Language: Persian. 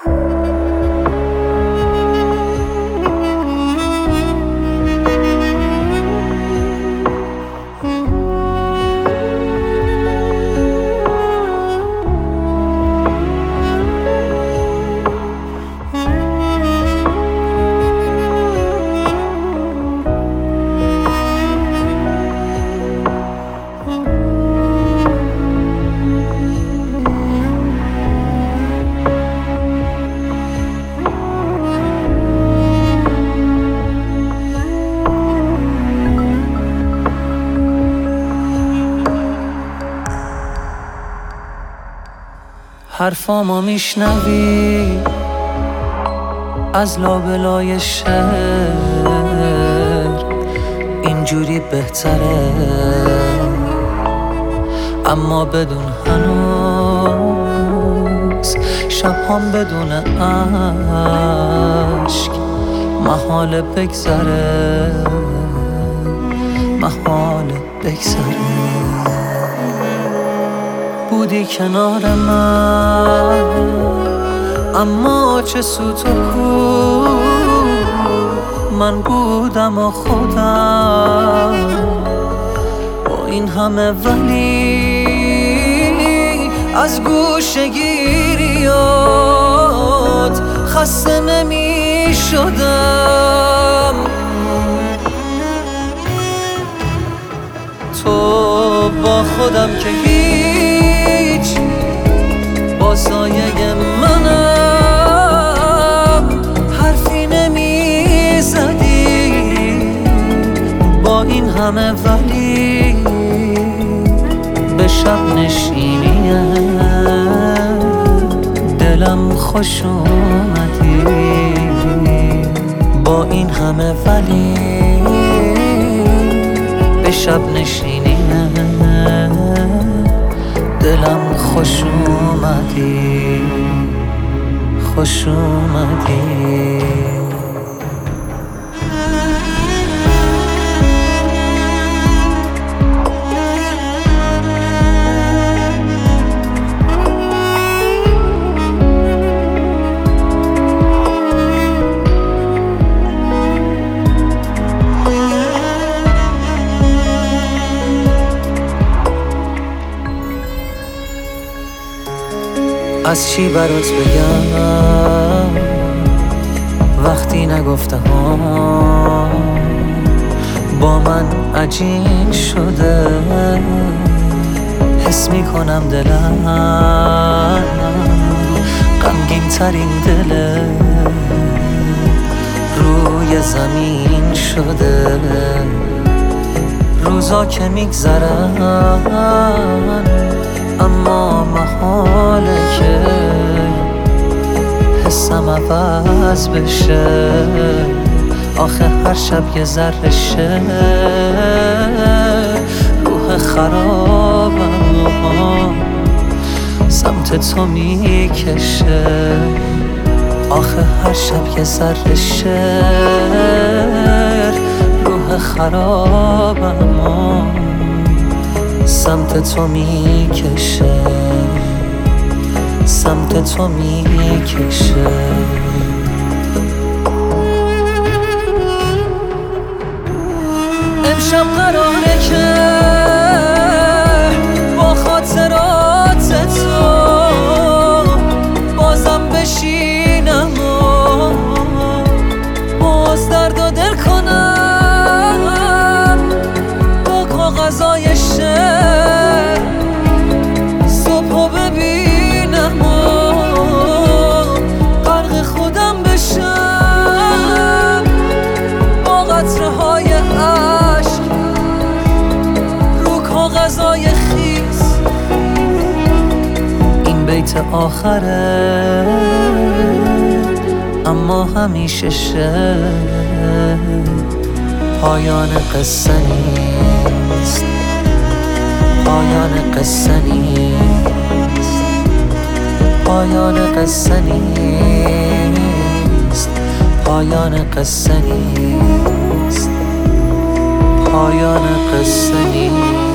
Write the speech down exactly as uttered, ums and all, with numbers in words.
حرفامو میشنوی از لابلای شهر، اینجوری بهتره، اما بدون هنوز شبهام بدون عشق محال بگذره، محال بگذره. بودی کنار من اما چه سوت و کو، من بودم و خودم با این همه، ولی از گوشه گیریات خسته نمی شدم. تو با خودم که هیچ، با سایه منم حرفی نمی زدی با این همه، ولی به شب نشینی دلم خوش اومدی. با این همه ولی به شب نشینی دلم خوش اومدی، خوش اومدی. از چی برات بگم وقتی نگفتم با من عجین شده، حس میکنم دلم غمگین ترین دل روی زمین شده. روزا که میگذرن اما محاله که حسم عوض بشه، آخه هر شب یه ذره شه روح خرابم سمت تو میکشه، آخه هر شب یه ذره شه روح خرابم سمت تو میکشه، سمت تو میکشه. امشب قراره که با خاطرات تو بازم بشینم و باز درد و دل کنم با کاغذای شعر، صبحو ببینم و غرق خودم بشم با قطره های عشق رو کاغذای خیس. این بیت آخره اما همیشه شه، پایان قصه نیست، پایان قصه نیست، پایان قصه نیست، پایان قصه نیست، پایان قصه نیست.